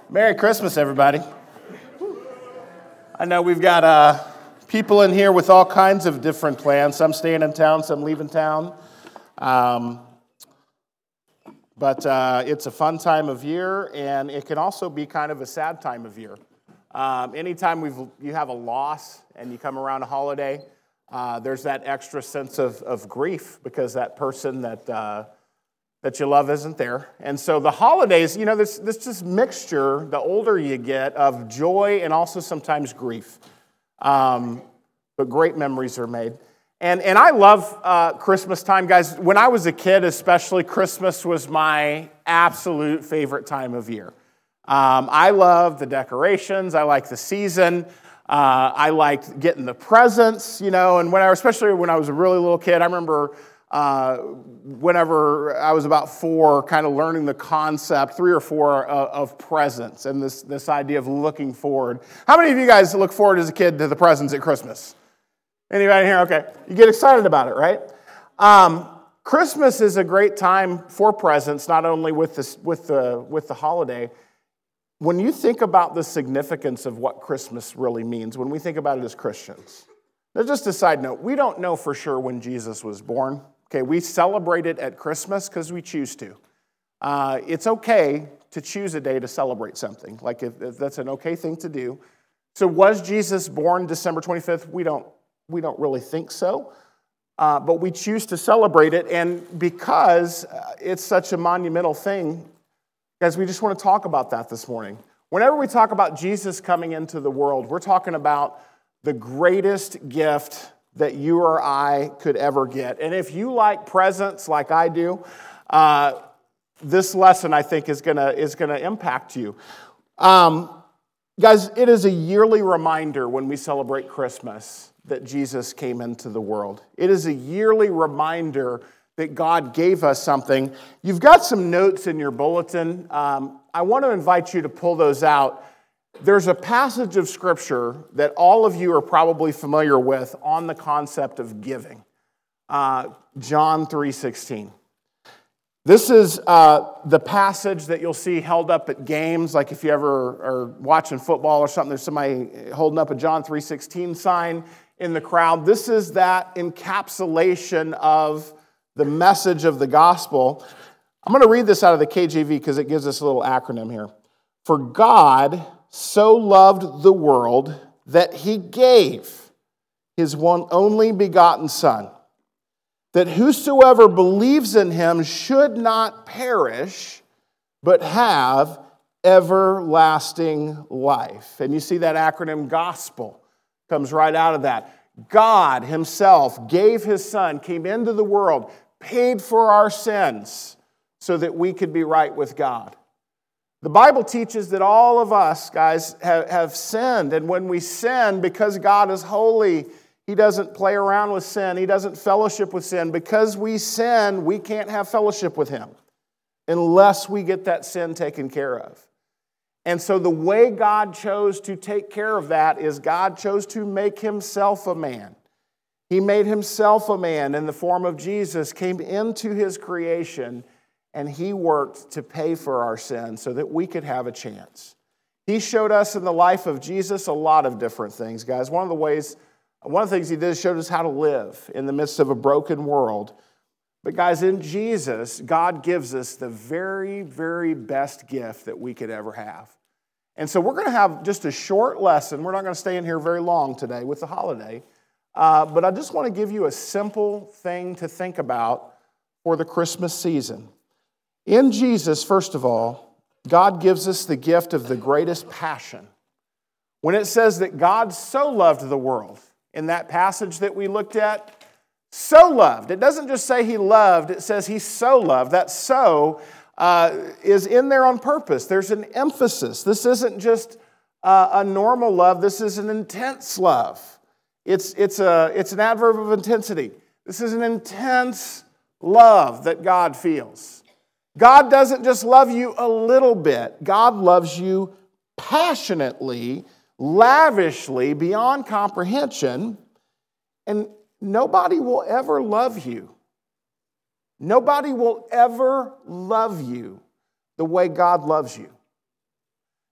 Merry Christmas, everybody. I know we've got people in here with all kinds of different plans. Some staying in town, some leaving town. But it's a fun time of year, and it can also be kind of a sad time of year. Anytime you have a loss and you come around a holiday, there's that extra sense of grief because that person that you love isn't there. And so the holidays, there's this mixture, the older you get, of joy and also sometimes grief. But great memories are made. And I love Christmas time, guys. When I was a kid, especially, Christmas was my absolute favorite time of year. I love the decorations. I like the season. I liked getting the presents, and especially when I was a really little kid, I remember whenever I was about 4, kind of learning the concept, 3 or 4, of presents and this idea of looking forward. How many of you guys look forward as a kid to the presents at Christmas? Anybody here? Okay. You get excited about it, right? Christmas is a great time for presents, not only with the holiday. When you think about the significance of what Christmas really means, when we think about it as Christians, now just a side note, we don't know for sure when Jesus was born. Okay, we celebrate it at Christmas because we choose to. It's okay to choose a day to celebrate something. Like if that's an okay thing to do. So was Jesus born December 25th? We don't really think so. But we choose to celebrate it. And because it's such a monumental thing, guys, we just want to talk about that this morning. Whenever we talk about Jesus coming into the world, we're talking about the greatest gift that you or I could ever get. And if you like presents like I do, this lesson, I think, is gonna impact you. Guys, it is a yearly reminder when we celebrate Christmas that Jesus came into the world. It is a yearly reminder that God gave us something. You've got some notes in your bulletin. I want to invite you to pull those out. There's a passage of Scripture that all of you are probably familiar with on the concept of giving. John 3:16. This is the passage that you'll see held up at games, like if you ever are watching football or something, there's somebody holding up a John 3:16 sign in the crowd. This is that encapsulation of the message of the gospel. I'm going to read this out of the KJV because it gives us a little acronym here. For God so loved the world that he gave his one only begotten Son, that whosoever believes in him should not perish, but have everlasting life. And you see that acronym GOSPEL comes right out of that. God himself gave his Son, came into the world, paid for our sins so that we could be right with God. The Bible teaches that all of us, guys, have sinned. And when we sin, because God is holy, he doesn't play around with sin. He doesn't fellowship with sin. Because we sin, we can't have fellowship with him unless we get that sin taken care of. And so the way God chose to take care of that is God chose to make himself a man. He made himself a man in the form of Jesus, came into his creation, and he worked to pay for our sins so that we could have a chance. He showed us in the life of Jesus a lot of different things, guys. One of the things he did is showed us how to live in the midst of a broken world. But guys, in Jesus, God gives us the very, very best gift that we could ever have. And so we're going to have just a short lesson. We're not going to stay in here very long today with the holiday. But I just want to give you a simple thing to think about for the Christmas season. In Jesus, first of all, God gives us the gift of the greatest passion. When it says that God so loved the world, in that passage that we looked at, so loved. It doesn't just say he loved, it says he so loved. That so is in there on purpose. There's an emphasis. This isn't just a normal love. This is an intense love. It's an adverb of intensity. This is an intense love that God feels. God doesn't just love you a little bit. God loves you passionately, lavishly, beyond comprehension. And nobody will ever love you. Nobody will ever love you the way God loves you.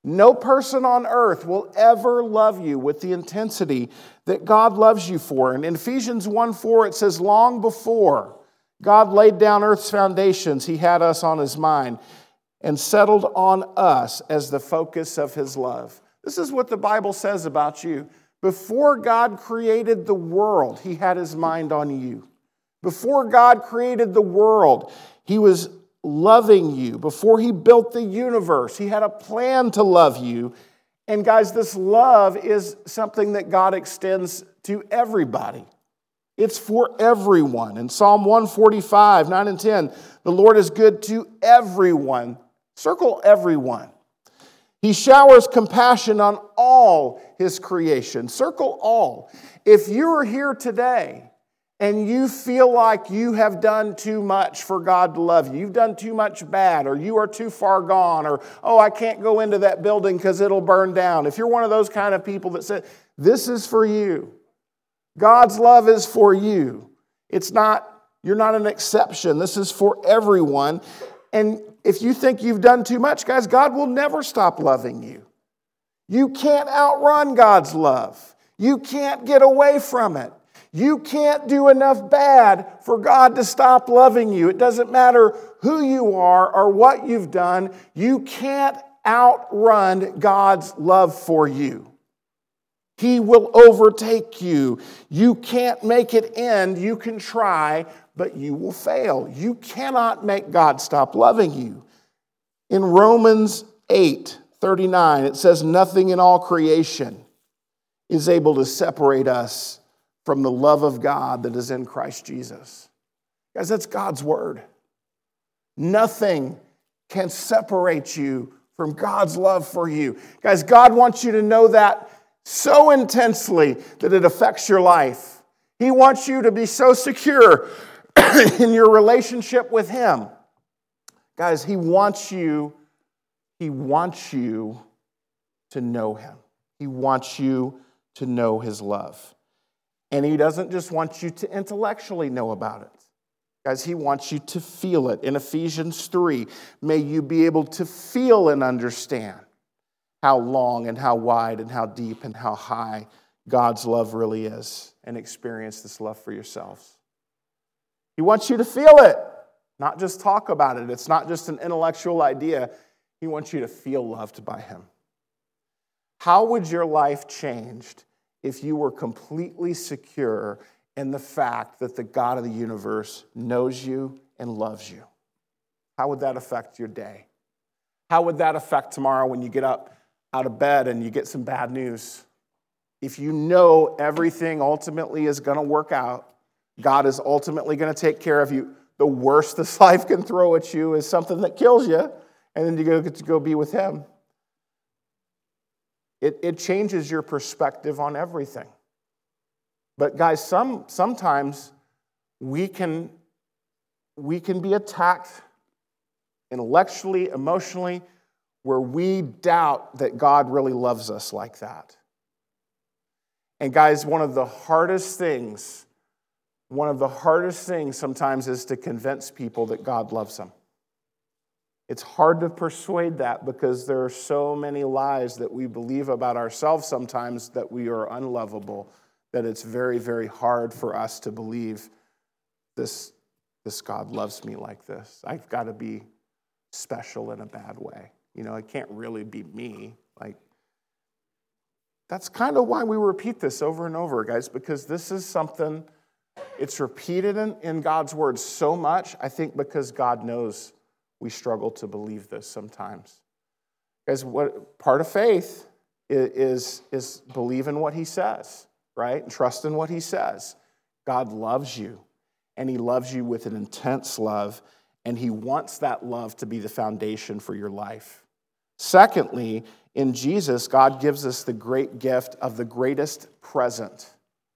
No person on earth will ever love you with the intensity that God loves you for. And in Ephesians 1:4, it says, long before God laid down earth's foundations, he had us on his mind and settled on us as the focus of his love. This is what the Bible says about you. Before God created the world, he had his mind on you. Before God created the world, he was loving you. Before he built the universe, he had a plan to love you. And guys, this love is something that God extends to everybody. It's for everyone. In Psalm 145, 9 and 10, the Lord is good to everyone. Circle everyone. He showers compassion on all his creation. Circle all. If you are here today and you feel like you have done too much for God to love you, you've done too much bad, or you are too far gone, or, oh, I can't go into that building because it'll burn down. If you're one of those kind of people that say, this is for you. God's love is for you. You're not an exception. This is for everyone. And if you think you've done too much, guys, God will never stop loving you. You can't outrun God's love. You can't get away from it. You can't do enough bad for God to stop loving you. It doesn't matter who you are or what you've done. You can't outrun God's love for you. He will overtake you. You can't make it end. You can try, but you will fail. You cannot make God stop loving you. In Romans 8:39, it says, nothing in all creation is able to separate us from the love of God that is in Christ Jesus. Guys, that's God's word. Nothing can separate you from God's love for you. Guys, God wants you to know that so intensely that it affects your life. He wants you to be so secure in your relationship with him. Guys, he wants you to know him. He wants you to know his love. And he doesn't just want you to intellectually know about it. Guys, he wants you to feel it. In Ephesians 3, may you be able to feel and understand how long and how wide and how deep and how high God's love really is, and experience this love for yourselves. He wants you to feel it, not just talk about it. It's not just an intellectual idea. He wants you to feel loved by him. How would your life change if you were completely secure in the fact that the God of the universe knows you and loves you? How would that affect your day? How would that affect tomorrow when you get up out of bed and you get some bad news? If you know everything ultimately is going to work out, God is ultimately going to take care of you, the worst this life can throw at you is something that kills you, and then you get to go be with him. It changes your perspective on everything. But guys, sometimes we can be attacked intellectually, emotionally, where we doubt that God really loves us like that. And guys, one of the hardest things sometimes is to convince people that God loves them. It's hard to persuade that because there are so many lies that we believe about ourselves sometimes that we are unlovable, that it's very, very hard for us to believe this God loves me like this. I've got to be special in a bad way. It can't really be me. That's kind of why we repeat this over and over, guys, because this is something, it's repeated in God's word so much, I think because God knows we struggle to believe this sometimes. Guys, what part of faith is believe in what he says, right? And trust in what he says. God loves you, and he loves you with an intense love, and he wants that love to be the foundation for your life. Secondly, in Jesus, God gives us the great gift of the greatest present.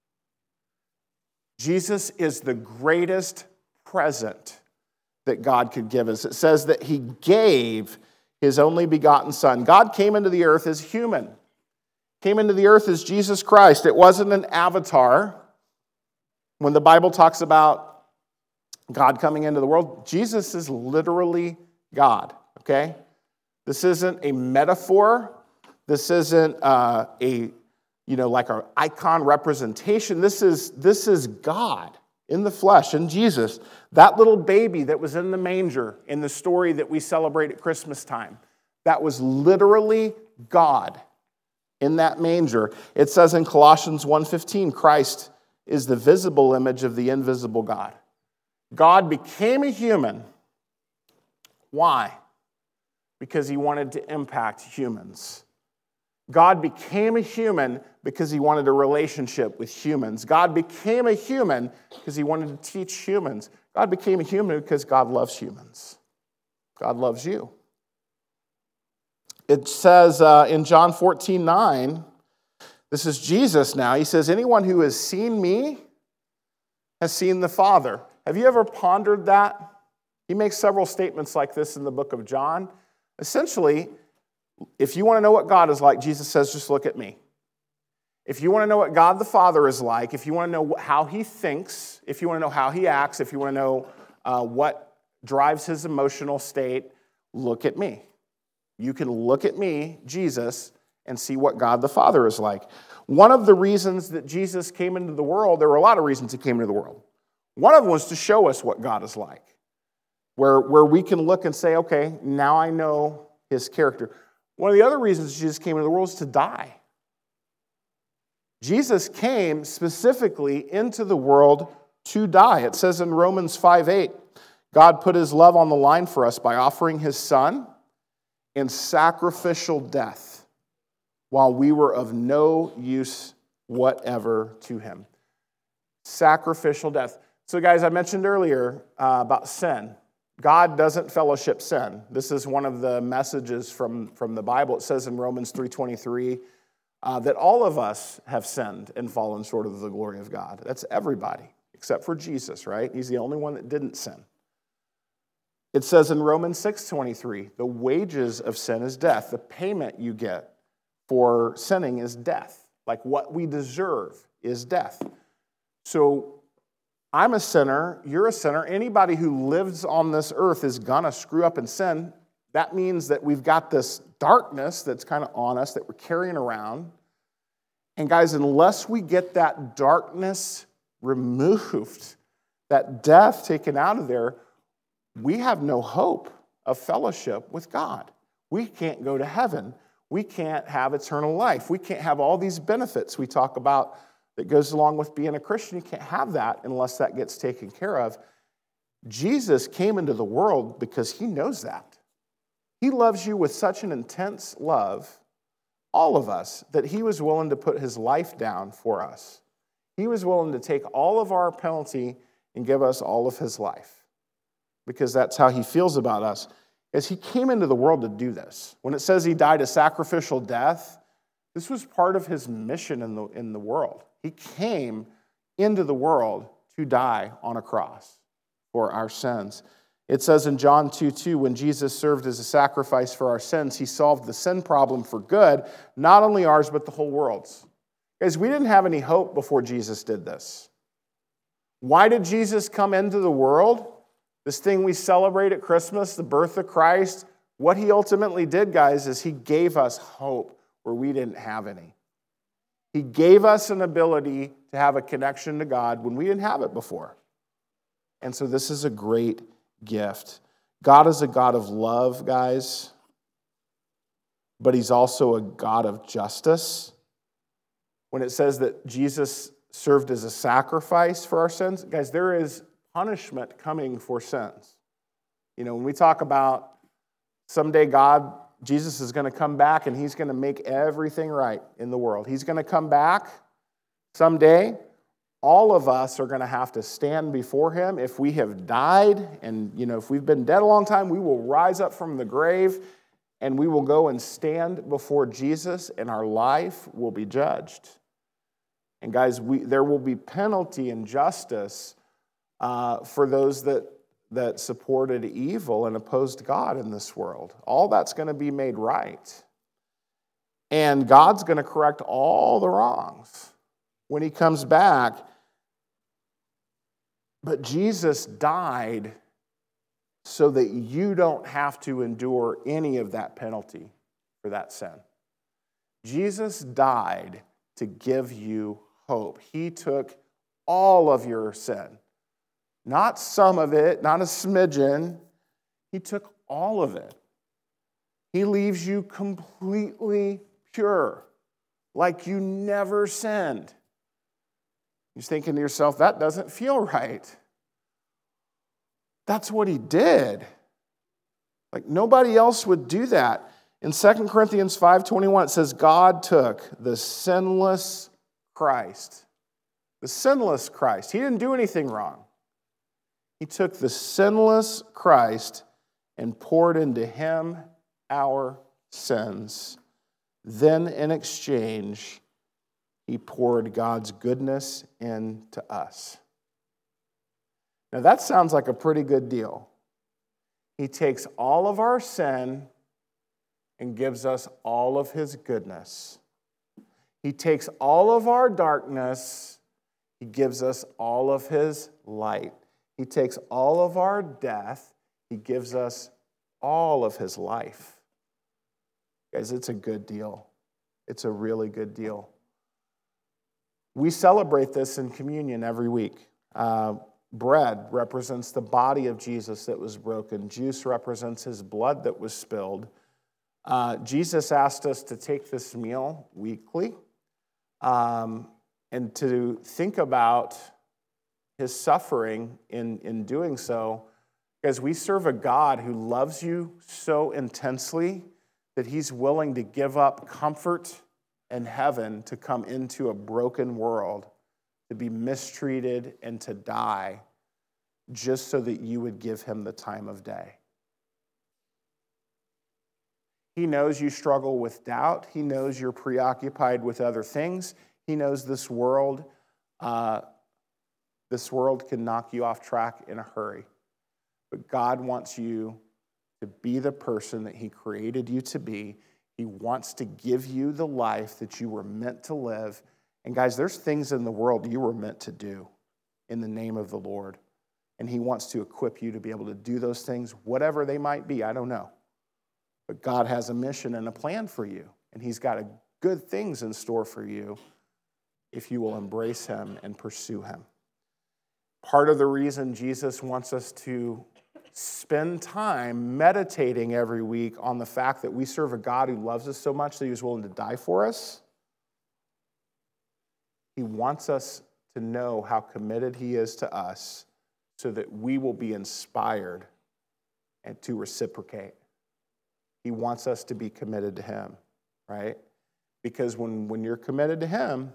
Jesus is the greatest present that God could give us. It says that he gave his only begotten son. God came into the earth as human, came into the earth as Jesus Christ. It wasn't an avatar. When the Bible talks about God coming into the world, Jesus is literally God, okay? This isn't a metaphor This isn't like an icon representation. This is God in the flesh, in Jesus. That little baby that was in the manger in the story that we celebrate at Christmas time, that was literally God in that manger. It says in Colossians 1:15, Christ is the visible image of the invisible God. God became a human. Why? Because he wanted to impact humans. God became a human because he wanted a relationship with humans. God became a human because he wanted to teach humans. God became a human because God loves humans. God loves you. It says in John 14:9, this is Jesus now. He says, anyone who has seen me has seen the Father. Have you ever pondered that? He makes several statements like this in the book of John. Essentially, if you want to know what God is like, Jesus says, just look at me. If you want to know what God the Father is like, if you want to know how he thinks, if you want to know how he acts, if you want to know what drives his emotional state, look at me. You can look at me, Jesus, and see what God the Father is like. One of the reasons that Jesus came into the world, there were a lot of reasons he came into the world. One of them was to show us what God is like, where we can look and say, okay, now I know his character. One of the other reasons Jesus came into the world is to die. Jesus came specifically into the world to die. It says in Romans 5:8, God put his love on the line for us by offering his son in sacrificial death while we were of no use whatever to him. Sacrificial death. So guys, I mentioned earlier about sin. God doesn't fellowship sin. This is one of the messages from the Bible. It says in Romans 3:23 that all of us have sinned and fallen short of the glory of God. That's everybody, except for Jesus, right? He's the only one that didn't sin. It says in Romans 6:23, the wages of sin is death. The payment you get for sinning is death. Like what we deserve is death. So I'm a sinner, you're a sinner. Anybody who lives on this earth is gonna screw up and sin. That means that we've got this darkness that's kind of on us that we're carrying around. And guys, unless we get that darkness removed, that death taken out of there, we have no hope of fellowship with God. We can't go to heaven. We can't have eternal life. We can't have all these benefits we talk about that goes along with being a Christian. You can't have that unless that gets taken care of. Jesus came into the world because he knows that. He loves you with such an intense love, all of us, that he was willing to put his life down for us. He was willing to take all of our penalty and give us all of his life because that's how he feels about us. As he came into the world to do this. When it says he died a sacrificial death, this was part of his mission in the world. He came into the world to die on a cross for our sins. It says in John 2:2, when Jesus served as a sacrifice for our sins, he solved the sin problem for good, not only ours, but the whole world's. Guys, we didn't have any hope before Jesus did this. Why did Jesus come into the world? This thing we celebrate at Christmas, the birth of Christ, what he ultimately did, guys, is he gave us hope where we didn't have any. He gave us an ability to have a connection to God when we didn't have it before. And so this is a great gift. God is a God of love, guys, but he's also a God of justice. When it says that Jesus served as a sacrifice for our sins, guys, there is punishment coming for sins. You know, when we talk about someday Jesus is going to come back and he's going to make everything right in the world. He's going to come back someday. All of us are going to have to stand before him. If we have died and, if we've been dead a long time, we will rise up from the grave and we will go and stand before Jesus and our life will be judged. And guys, there will be penalty and justice for those that supported evil and opposed God in this world. All that's going to be made right. And God's going to correct all the wrongs when he comes back. But Jesus died so that you don't have to endure any of that penalty for that sin. Jesus died to give you hope. He took all of your sin, not some of it, not a smidgen. He took all of it. He leaves you completely pure, like you never sinned. You're thinking to yourself, that doesn't feel right. That's what he did. Like nobody else would do that. In 2 Corinthians 5:21, it says, God took the sinless Christ. The sinless Christ. He didn't do anything wrong. He took the sinless Christ and poured into him our sins. Then in exchange, he poured God's goodness into us. Now that sounds like a pretty good deal. He takes all of our sin and gives us all of his goodness. He takes all of our darkness, he gives us all of his light. He takes all of our death, he gives us all of his life. Guys, it's a good deal. It's a really good deal. We celebrate this in communion every week. Bread represents the body of Jesus that was broken. Juice represents his blood that was spilled. Jesus asked us to take this meal weekly and to think about his suffering in doing so, because we serve a God who loves you so intensely that he's willing to give up comfort and heaven to come into a broken world, to be mistreated and to die, just so that you would give him the time of day. He knows you struggle with doubt. He knows you're preoccupied with other things. He knows this world can knock you off track in a hurry. But God wants you to be the person that he created you to be. He wants to give you the life that you were meant to live. And guys, there's things in the world you were meant to do in the name of the Lord. And he wants to equip you to be able to do those things, whatever they might be, I don't know. But God has a mission and a plan for you. And he's got good things in store for you if you will embrace him and pursue him. Part of the reason Jesus wants us to spend time meditating every week on the fact that we serve a God who loves us so much that he was willing to die for us. He wants us to know how committed he is to us so that we will be inspired and to reciprocate. He wants us to be committed to him, right? Because when you're committed to him,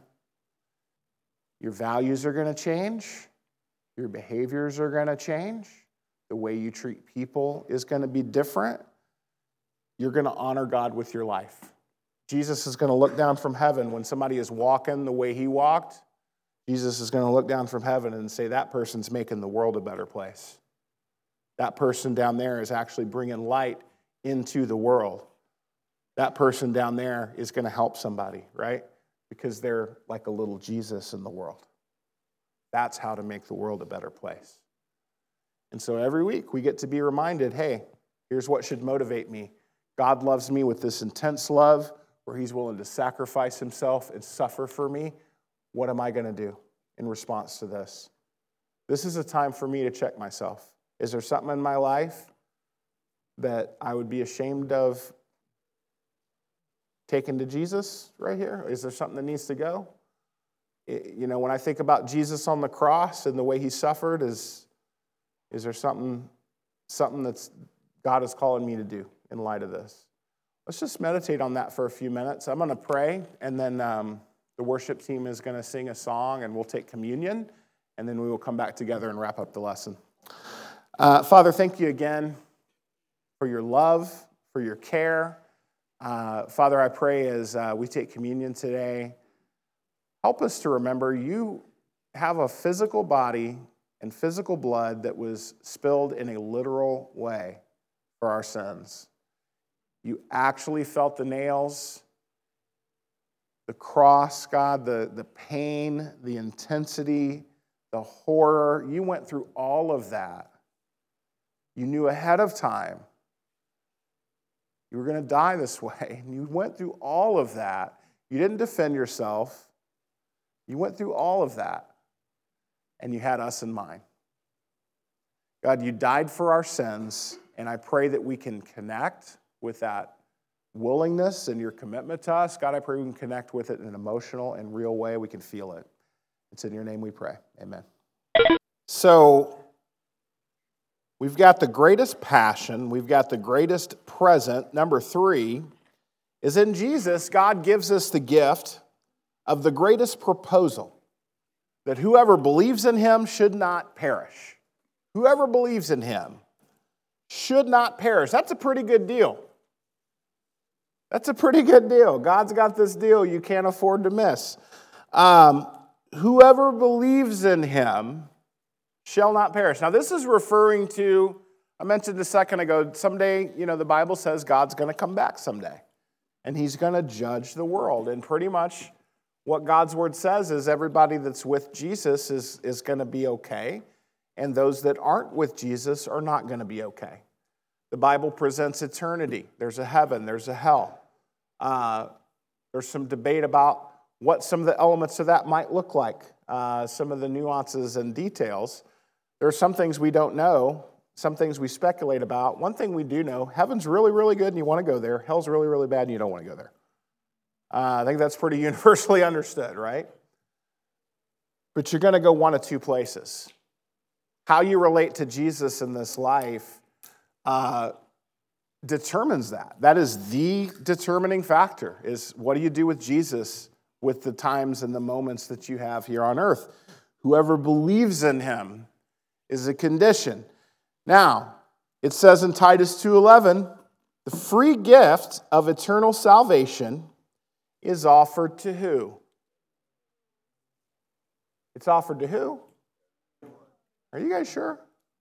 your values are going to change, your behaviors are going to change, the way you treat people is going to be different. You're going to honor God with your life. Jesus is going to look down from heaven when somebody is walking the way he walked. Jesus is going to look down from heaven and say, that person's making the world a better place. That person down there is actually bringing light into the world. That person down there is going to help somebody, right? Because they're like a little Jesus in the world. That's how to make the world a better place. And so every week we get to be reminded, hey, here's what should motivate me. God loves me with this intense love where he's willing to sacrifice himself and suffer for me. What am I going to do in response to this? This is a time for me to check myself. Is there something in my life that I would be ashamed of taking to Jesus right here? Is there something that needs to go? You know, when I think about Jesus on the cross and the way he suffered, is there something that's God is calling me to do in light of this? Let's just meditate on that for a few minutes. I'm going to pray, and then the worship team is going to sing a song, and we'll take communion, and then we will come back together and wrap up the lesson. Father, thank you again for your love, for your care. Father, I pray as we take communion today, help us to remember you have a physical body and physical blood that was spilled in a literal way for our sins. You actually felt the nails, the cross, God, the pain, the intensity, the horror. You went through all of that. You knew ahead of time You were going to die this way. And you went through all of that. You didn't defend yourself. You went through all of that. And you had us in mind. God, you died for our sins, and I pray that we can connect with that willingness and your commitment to us. God, I pray we can connect with it in an emotional and real way. We can feel it. It's in your name we pray. Amen. So, we've got the greatest passion. We've got the greatest present. Number 3 is in Jesus, God gives us the gift of the greatest proposal, that whoever believes in him should not perish. Whoever believes in him should not perish. That's a pretty good deal. That's a pretty good deal. God's got this deal you can't afford to miss. Whoever believes in him shall not perish. Now, this is referring to, I mentioned a second ago, someday, the Bible says God's going to come back someday. And he's going to judge the world. And pretty much what God's word says is everybody that's with Jesus is going to be okay. And those that aren't with Jesus are not going to be okay. The Bible presents eternity. There's a heaven. There's a hell. There's some debate about what some of the elements of that might look like, some of the nuances and details. There are some things we don't know, some things we speculate about. One thing we do know, heaven's really, really good and you want to go there. Hell's really, really bad and you don't want to go there. I think that's pretty universally understood, right? But you're going to go one of two places. How you relate to Jesus in this life determines that. That is the determining factor, is what do you do with Jesus with the times and the moments that you have here on earth. Whoever believes in him is a condition. Now, it says in Titus 2:11, the free gift of eternal salvation is offered to who? It's offered to who? Are you guys sure?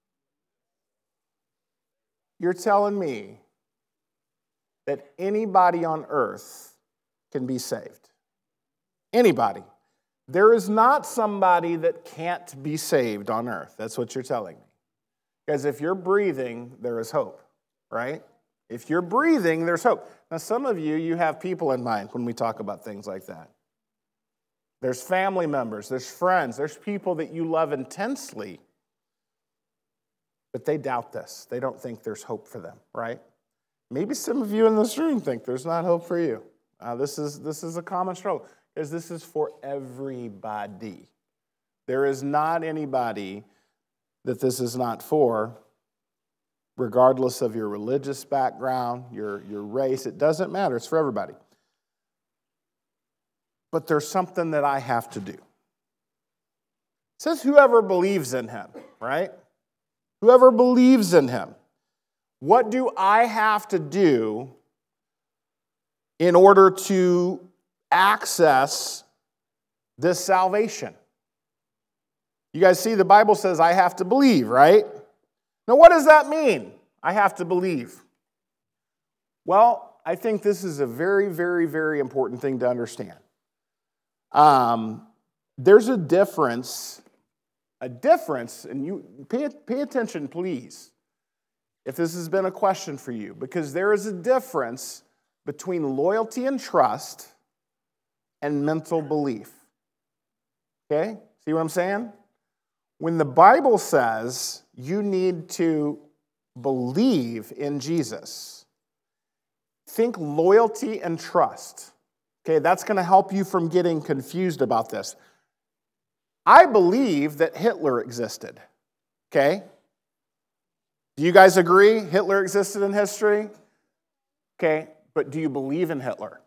You're telling me that anybody on earth can be saved. Anybody. There is not somebody that can't be saved on earth. That's what you're telling me. Because if you're breathing, there is hope, right? If you're breathing, there's hope. Now, some of you have people in mind when we talk about things like that. There's family members, there's friends, there's people that you love intensely, but they doubt this. They don't think there's hope for them, right? Maybe some of you in this room think there's not hope for you. This is a common struggle, because this is for everybody. There is not anybody that this is not for, regardless of your religious background, your race. It doesn't matter. It's for everybody. But there's something that I have to do. It says whoever believes in him, right? Whoever believes in him. What do I have to do in order to access this salvation? You guys see, the Bible says I have to believe, right? Now, what does that mean? I have to believe. Well, I think this is a very, very, very important thing to understand. There's a difference, and you pay attention, please, if this has been a question for you, because there is a difference between loyalty and trust and mental belief. Okay? See what I'm saying? When the Bible says you need to believe in Jesus, think loyalty and trust. Okay, that's going to help you from getting confused about this. I believe that Hitler existed. Okay? Do you guys agree Hitler existed in history? Okay, but do you believe in Hitler?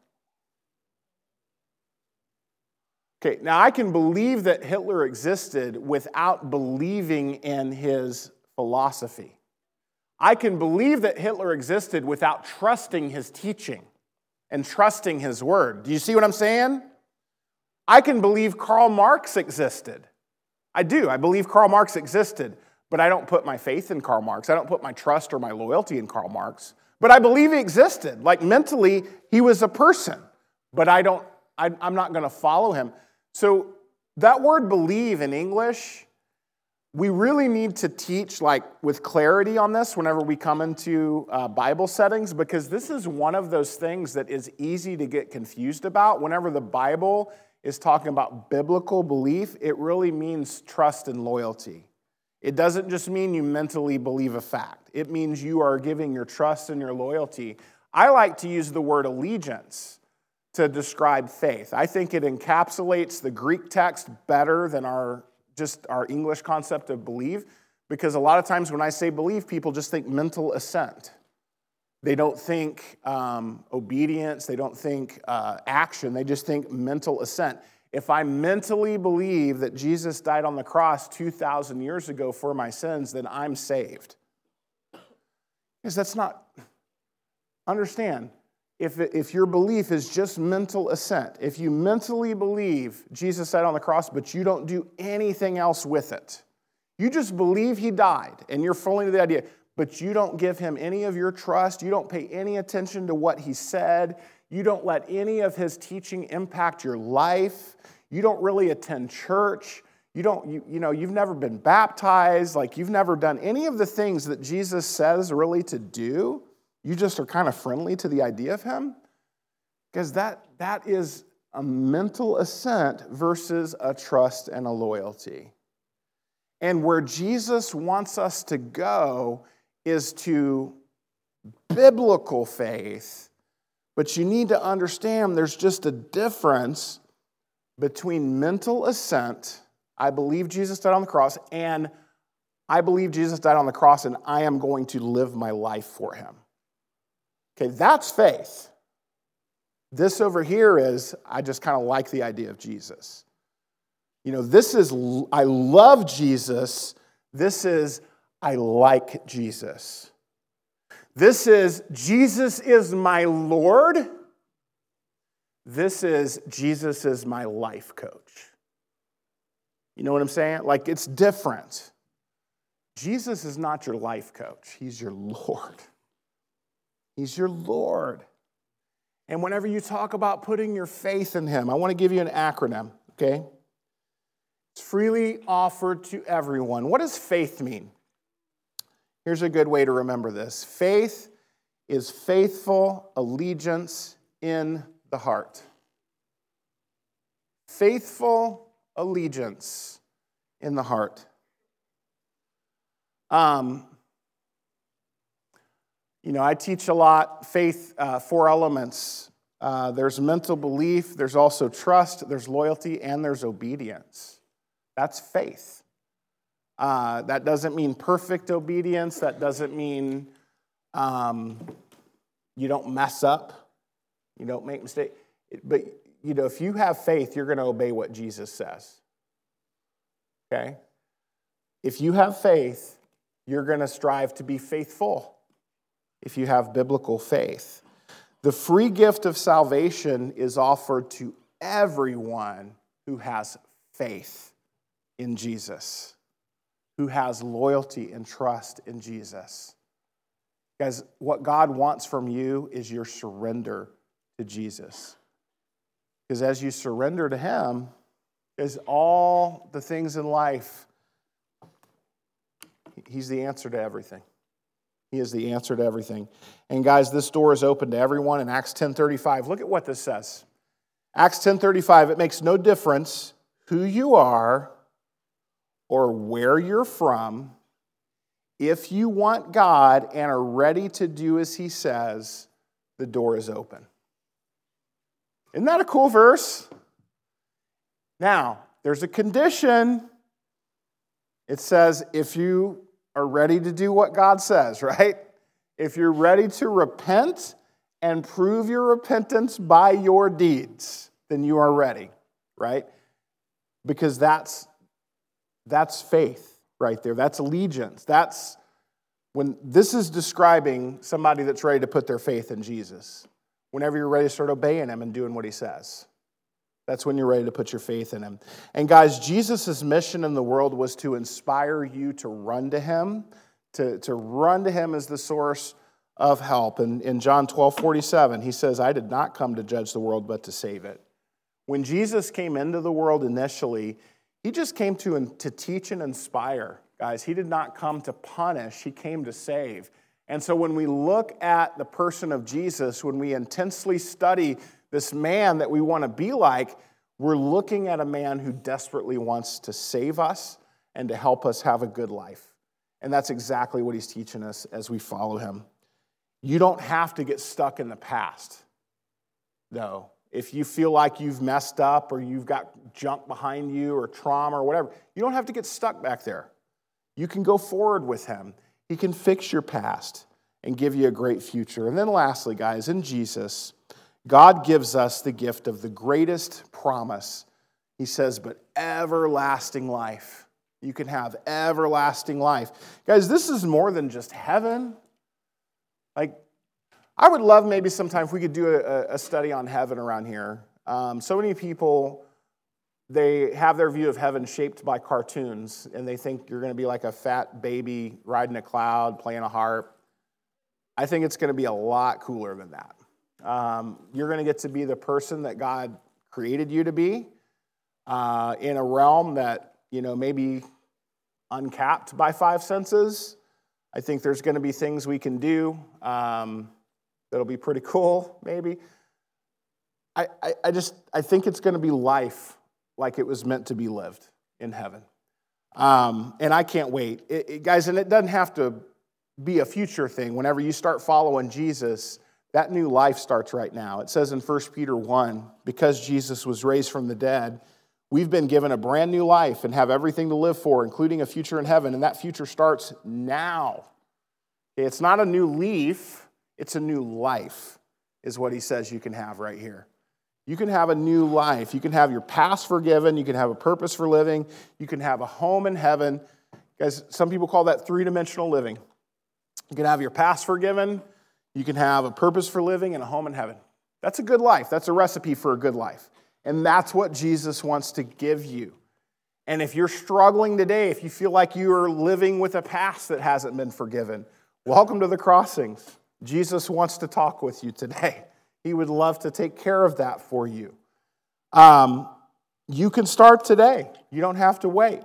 Okay, now I can believe that Hitler existed without believing in his philosophy. I can believe that Hitler existed without trusting his teaching and trusting his word. Do you see what I'm saying? I can believe Karl Marx existed. I do. I believe Karl Marx existed, but I don't put my faith in Karl Marx. I don't put my trust or my loyalty in Karl Marx. But I believe he existed. Like mentally, he was a person, but I'm not going to follow him. So that word believe in English, we really need to teach with clarity on this whenever we come into Bible settings, because this is one of those things that is easy to get confused about. Whenever the Bible is talking about biblical belief, it really means trust and loyalty. It doesn't just mean you mentally believe a fact. It means you are giving your trust and your loyalty. I like to use the word allegiance to describe faith. I think it encapsulates the Greek text better than our English concept of believe, because a lot of times when I say believe, people just think mental assent. They don't think obedience. They don't think action. They just think mental assent. If I mentally believe that Jesus died on the cross 2,000 years ago for my sins, then I'm saved. Because that's not, understand, if your belief is just mental assent, if you mentally believe Jesus died on the cross, but you don't do anything else with it, you just believe he died, and you're fully into the idea, but you don't give him any of your trust, you don't pay any attention to what he said, you don't let any of his teaching impact your life, you don't really attend church, you've never been baptized, you've never done any of the things that Jesus says really to do. You just are kind of friendly to the idea of him, because that is a mental assent versus a trust and a loyalty. And where Jesus wants us to go is to biblical faith, but you need to understand there's just a difference between mental assent, I believe Jesus died on the cross, and I believe Jesus died on the cross and I am going to live my life for him. Okay, that's faith. This over here is, I just kind of like the idea of Jesus. This is, I love Jesus. This is, I like Jesus. This is, Jesus is my Lord. This is, Jesus is my life coach. You know what I'm saying? It's different. Jesus is not your life coach. He's your Lord. He's your Lord. And whenever you talk about putting your faith in him, I want to give you an acronym, okay? It's freely offered to everyone. What does faith mean? Here's a good way to remember this. Faith is faithful allegiance in the heart. Faithful allegiance in the heart. I teach a lot, faith, 4 elements. There's mental belief, there's also trust, there's loyalty, and there's obedience. That's faith. That doesn't mean perfect obedience. That doesn't mean you don't mess up. You don't make mistakes. But, if you have faith, you're going to obey what Jesus says. Okay? If you have faith, you're going to strive to be faithful. If you have biblical faith. The free gift of salvation is offered to everyone who has faith in Jesus, who has loyalty and trust in Jesus. Guys, what God wants from you is your surrender to Jesus. Because as you surrender to him, is all the things in life, he's the answer to everything. He is the answer to everything. And guys, this door is open to everyone in Acts 10:35. Look at what this says. Acts 10:35, it makes no difference who you are or where you're from. If you want God and are ready to do as he says, the door is open. Isn't that a cool verse? Now, there's a condition. It says if you are ready to do what God says, right? If you're ready to repent and prove your repentance by your deeds, then you are ready, right? Because that's faith right there. That's allegiance. That's when this is describing somebody that's ready to put their faith in Jesus. Whenever you're ready to start obeying him and doing what he says. That's when you're ready to put your faith in him. And guys, Jesus' mission in the world was to inspire you to run to him, to run to him as the source of help. And in John 12:47, he says, I did not come to judge the world, but to save it. When Jesus came into the world initially, He just came to teach and inspire, guys. He did not come to punish. He came to save. And so when we look at the person of Jesus, when we intensely study this man that we want to be like, we're looking at a man who desperately wants to save us and to help us have a good life. And that's exactly what he's teaching us as we follow him. You don't have to get stuck in the past, though. If you feel like you've messed up or you've got junk behind you or trauma or whatever, you don't have to get stuck back there. You can go forward with him. He can fix your past and give you a great future. And then lastly, guys, in Jesus, God gives us the gift of the greatest promise. He says, but everlasting life. You can have everlasting life. Guys, this is more than just heaven. Like, I would love maybe sometime if we could do a study on heaven around here. So many people, they have their view of heaven shaped by cartoons, and they think you're going to be like a fat baby riding a cloud, playing a harp. I think it's going to be a lot cooler than that. You're going to get to be the person that God created you to be in a realm that, maybe uncapped by five senses. I think there's going to be things we can do that'll be pretty cool, maybe. I think it's going to be life like it was meant to be lived in heaven. And I can't wait. Guys, and it doesn't have to be a future thing. Whenever you start following Jesus, that new life starts right now. It says in 1 Peter 1, because Jesus was raised from the dead, we've been given a brand new life and have everything to live for, including a future in heaven, and that future starts now. It's not a new leaf, it's a new life, is what he says you can have right here. You can have a new life. You can have your past forgiven. You can have a purpose for living. You can have a home in heaven. Guys, some people call that three-dimensional living. You can have your past forgiven. You can have a purpose for living and a home in heaven. That's a good life. That's a recipe for a good life. And that's what Jesus wants to give you. And if you're struggling today, if you feel like you are living with a past that hasn't been forgiven, welcome to the Crossings. Jesus wants to talk with you today. He would love to take care of that for you. You can start today. You don't have to wait.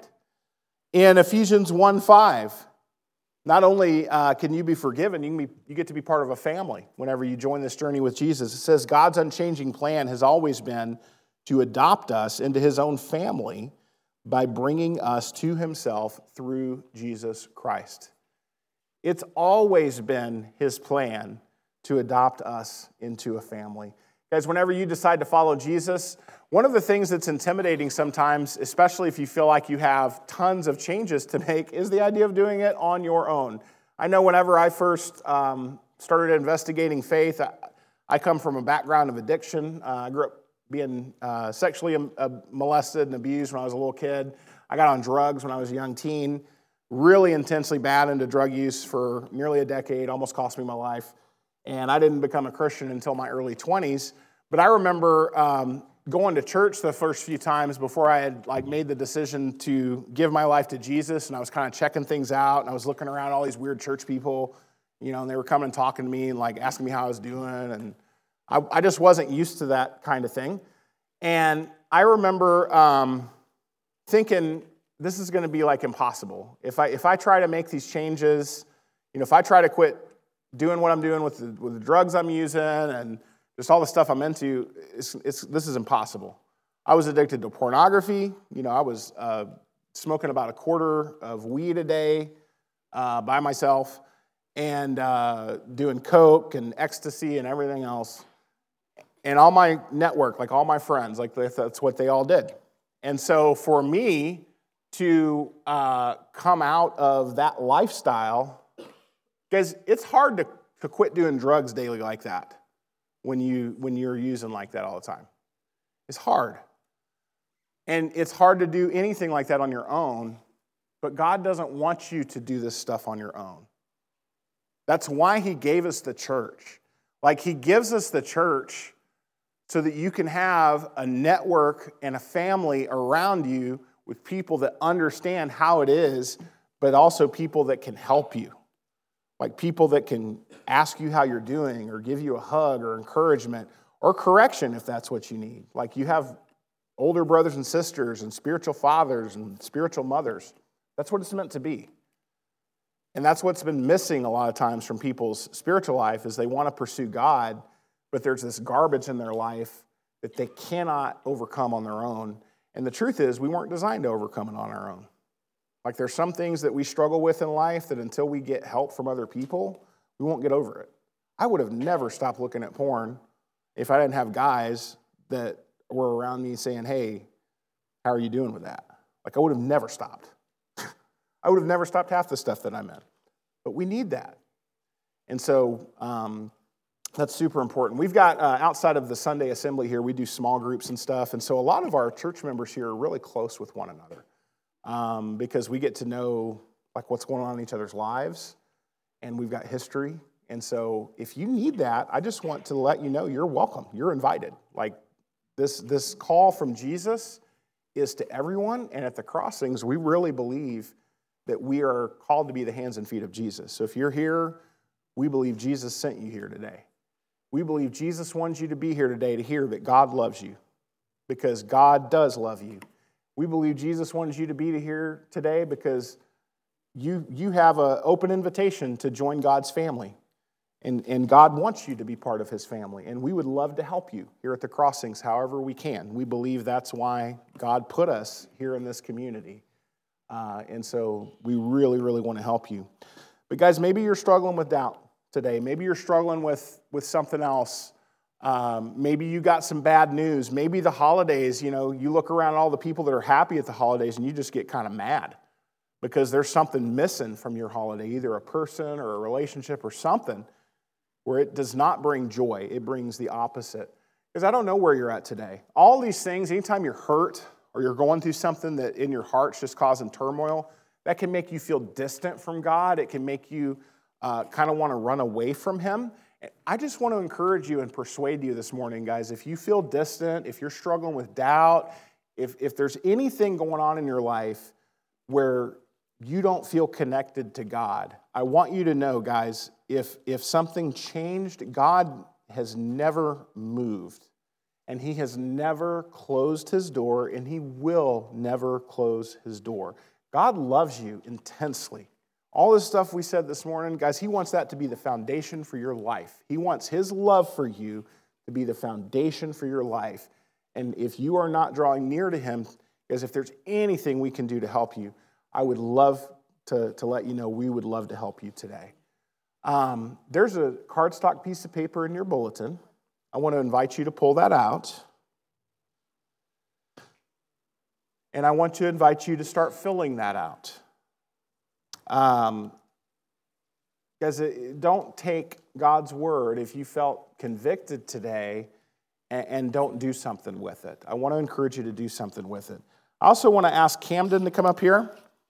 In Ephesians 1:5, not only can you be forgiven, you get to be part of a family whenever you join this journey with Jesus. It says God's unchanging plan has always been to adopt us into his own family by bringing us to himself through Jesus Christ. It's always been his plan to adopt us into a family. Guys, whenever you decide to follow Jesus, one of the things that's intimidating sometimes, especially if you feel like you have tons of changes to make, is the idea of doing it on your own. I know whenever I first started investigating faith, I come from a background of addiction. I grew up being sexually molested and abused when I was a little kid. I got on drugs when I was a young teen, really intensely bad into drug use for nearly a decade, almost cost me my life. And I didn't become a Christian until my early 20s. But I remember going to church the first few times before I had made the decision to give my life to Jesus. And I was kind of checking things out. And I was looking around all these weird church people, and they were coming and talking to me and asking me how I was doing. And I just wasn't used to that kind of thing. And I remember thinking, this is going to be impossible. If I try to make these changes, if I try to quit doing what I'm doing with the drugs I'm using and just all the stuff I'm into, this is impossible. I was addicted to pornography. I was smoking about a quarter of weed a day by myself and doing coke and ecstasy and everything else. And all my network, all my friends, that's what they all did. And so for me to come out of that lifestyle, guys, it's hard to quit doing drugs daily like that when you're using like that all the time. It's hard. And it's hard to do anything like that on your own, but God doesn't want you to do this stuff on your own. That's why he gave us the church. He gives us the church so that you can have a network and a family around you with people that understand how it is, but also people that can help you. People that can ask you how you're doing or give you a hug or encouragement or correction if that's what you need. You have older brothers and sisters and spiritual fathers and spiritual mothers. That's what it's meant to be. And that's what's been missing a lot of times from people's spiritual life is they want to pursue God, but there's this garbage in their life that they cannot overcome on their own. And the truth is, we weren't designed to overcome it on our own. Like there's some things that we struggle with in life that until we get help from other people, we won't get over it. I would have never stopped looking at porn if I didn't have guys that were around me saying, hey, how are you doing with that? Like I would have never stopped. I would have never stopped half the stuff that I'm in. But we need that. And so that's super important. We've got, outside of the Sunday assembly here, we do small groups and stuff. And so a lot of our church members here are really close with one another because we get to know like what's going on in each other's lives. And we've got history. And so if you need that, I just want to let you know you're welcome. You're invited. Like this call from Jesus is to everyone. And at the Crossings, we really believe that we are called to be the hands and feet of Jesus. So if you're here, we believe Jesus sent you here today. We believe Jesus wants you to be here today to hear that God loves you because God does love you. We believe Jesus wants you to be here today because you have an open invitation to join God's family. And God wants you to be part of his family. And we would love to help you here at the Crossings however we can. We believe that's why God put us here in this community. And so we really, really want to help you. But guys, maybe you're struggling with doubt today. Maybe you're struggling with something else. Maybe you got some bad news. Maybe the holidays, you look around at all the people that are happy at the holidays and you just get kind of mad because there's something missing from your holiday, either a person or a relationship or something where it does not bring joy. It brings the opposite. Because I don't know where you're at today. All these things, anytime you're hurt or you're going through something that in your heart's just causing turmoil, that can make you feel distant from God. It can make you kind of want to run away from him. I just want to encourage you and persuade you this morning, guys, if you feel distant, if you're struggling with doubt, if there's anything going on in your life where you don't feel connected to God, I want you to know, guys, if something changed, God has never moved. And he has never closed his door, and he will never close his door. God loves you intensely. All this stuff we said this morning, guys, he wants that to be the foundation for your life. He wants his love for you to be the foundation for your life. And if you are not drawing near to him, because if there's anything we can do to help you, I would love to let you know we would love to help you today. There's a cardstock piece of paper in your bulletin. I want to invite you to pull that out. And I want to invite you to start filling that out. Because don't take God's word if you felt convicted today and don't do something with it. I want to encourage you to do something with it. I also want to ask Camden to come up here.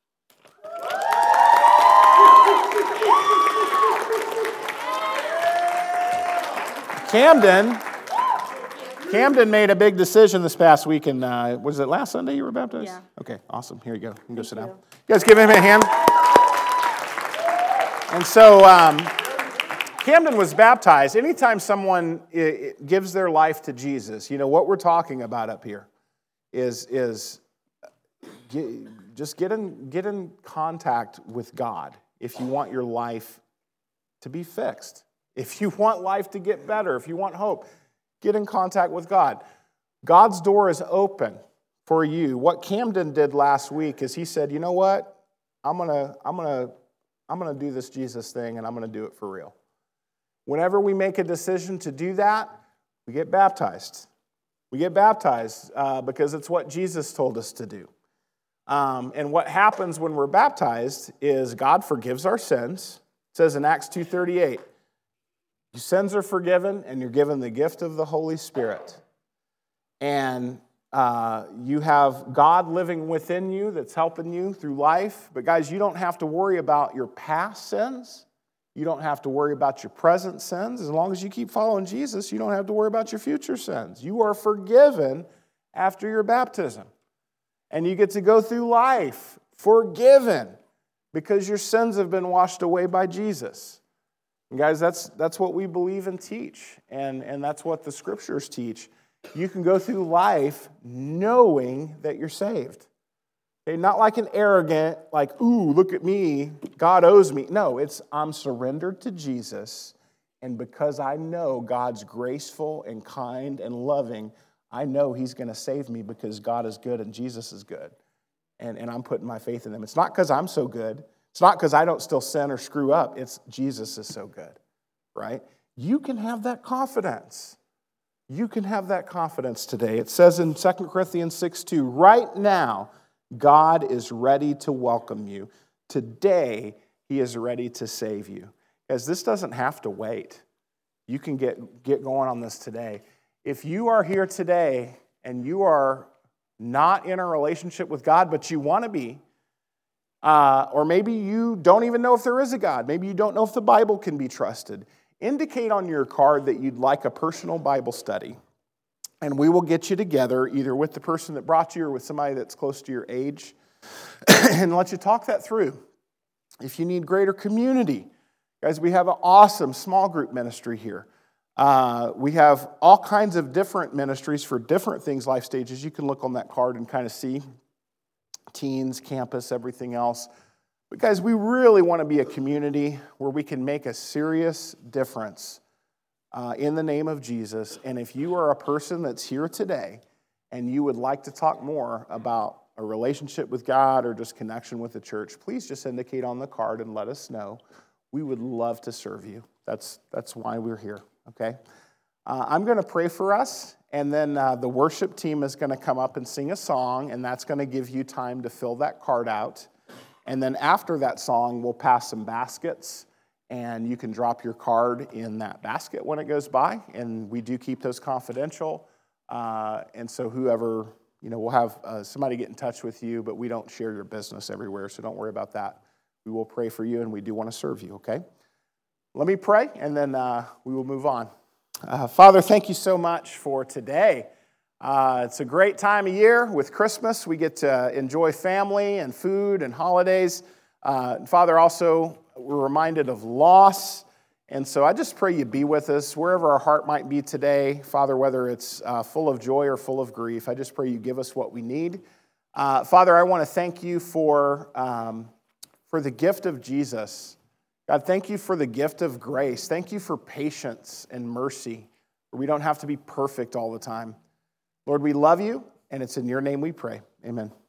Camden made a big decision this past week, and was it last Sunday you were baptized? Yeah. Okay, awesome. Here you go. You can go sit down. You guys give him a hand. And so Camden was baptized. Anytime someone gives their life to Jesus, what we're talking about up here is just get in contact with God if you want your life to be fixed. If you want life to get better, if you want hope, get in contact with God. God's door is open for you. What Camden did last week is he said, you know what? I'm gonna do this Jesus thing, and I'm gonna do it for real. Whenever we make a decision to do that, we get baptized. We get baptized because it's what Jesus told us to do. And what happens when we're baptized is God forgives our sins. It says in Acts 2:38, your sins are forgiven, and you're given the gift of the Holy Spirit. And you have God living within you that's helping you through life. But guys, you don't have to worry about your past sins. You don't have to worry about your present sins. As long as you keep following Jesus, you don't have to worry about your future sins. You are forgiven after your baptism. And you get to go through life forgiven because your sins have been washed away by Jesus. And guys, that's what we believe and teach. And that's what the scriptures teach. You can go through life knowing that you're saved. Okay, not like an arrogant, like, ooh, look at me, God owes me. No, it's I'm surrendered to Jesus, and because I know God's graceful and kind and loving, I know He's going to save me because God is good and Jesus is good. And I'm putting my faith in Him. It's not because I'm so good. It's not because I don't still sin or screw up. It's Jesus is so good, right? You can have that confidence. You can have that confidence today. It says in 2 Corinthians 6:2, right now, God is ready to welcome you. Today, He is ready to save you. Guys, this doesn't have to wait. You can get going on this today. If you are here today and you are not in a relationship with God, but you want to be, or maybe you don't even know if there is a God. Maybe you don't know if the Bible can be trusted. Indicate on your card that you'd like a personal Bible study. And we will get you together either with the person that brought you or with somebody that's close to your age and let you talk that through. If you need greater community, guys, we have an awesome small group ministry here. We have all kinds of different ministries for different things, life stages. You can look on that card and kind of see teens, campus, everything else. But guys, we really want to be a community where we can make a serious difference in the name of Jesus. And if you are a person that's here today and you would like to talk more about a relationship with God or just connection with the church, please just indicate on the card and let us know. We would love to serve you. That's why we're here, okay? I'm going to pray for us, and then the worship team is going to come up and sing a song, and that's going to give you time to fill that card out. And then after that song, we'll pass some baskets, and you can drop your card in that basket when it goes by, and we do keep those confidential. And so whoever, we'll have somebody get in touch with you, but we don't share your business everywhere, so don't worry about that. We will pray for you, and we do want to serve you, okay? Let me pray, and then we will move on. Father, thank you so much for today. It's a great time of year with Christmas. We get to enjoy family and food and holidays. Father, also, we're reminded of loss. And so I just pray you be with us wherever our heart might be today. Father, whether it's full of joy or full of grief, I just pray you give us what we need. Father, I want to thank you for the gift of Jesus. God, thank you for the gift of grace. Thank you for patience and mercy. We don't have to be perfect all the time. Lord, we love you, and it's in your name we pray. Amen.